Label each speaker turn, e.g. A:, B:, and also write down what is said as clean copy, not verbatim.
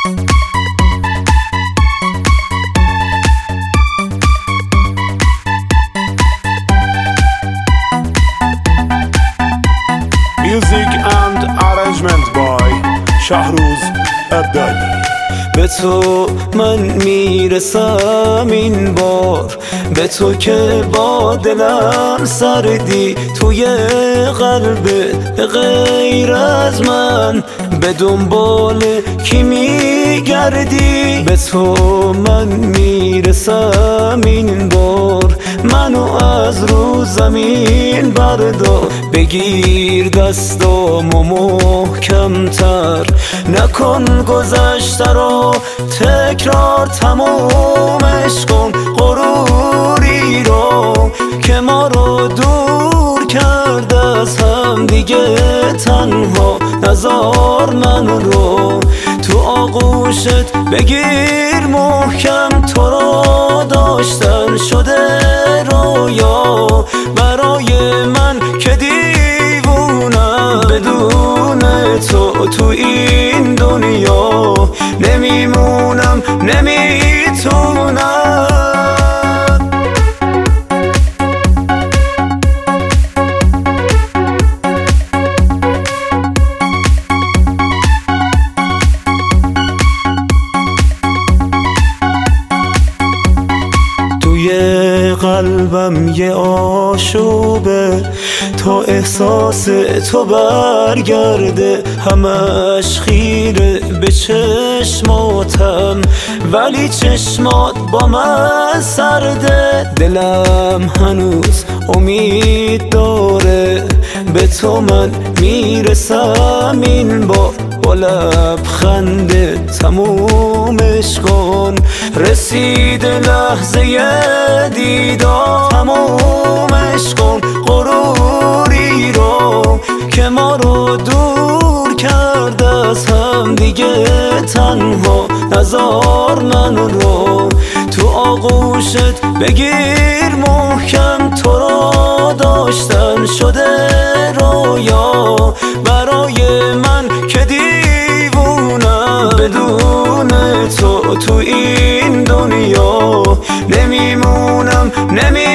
A: Music and arrangement by شهروز عبدالی.
B: به تو من میرسم این بار، به تو که با دلم سردی توی قلبت، به غیر از من به دنبال کی میگردی؟ به تو من میرسم این بار، منو از رو زمین بردار، بگیر دستامو محکمتر، نکن گذشته رو تکرار، تمومش کن غروری رو که ما رو دور کرد از هم دیگه. تنها نذار من رو تو آغوشت، بگیر محکم، تو رو داشتن شده رویا برای من که دیوونم. بدون تو این دنیا نمیمونم، نمیتونم. توی قلبم یه آشوبه تا احساس تو برگرده، همش خیره به چشماتم ولی چشمات با من سرده. دلم هنوز امید داره، به تو من میرسم این بار، با لبخنده تمومش کن. رسید لحظه دیدار، تمومش کن غروری رو که ما رو دور کرد از هم دیگه. تنها نذار من رو تو آغوشت، بگیر محکم، تو رو داشتن شده رویا برای من که دیوونم. بدون تو این دنیا نمیمونم،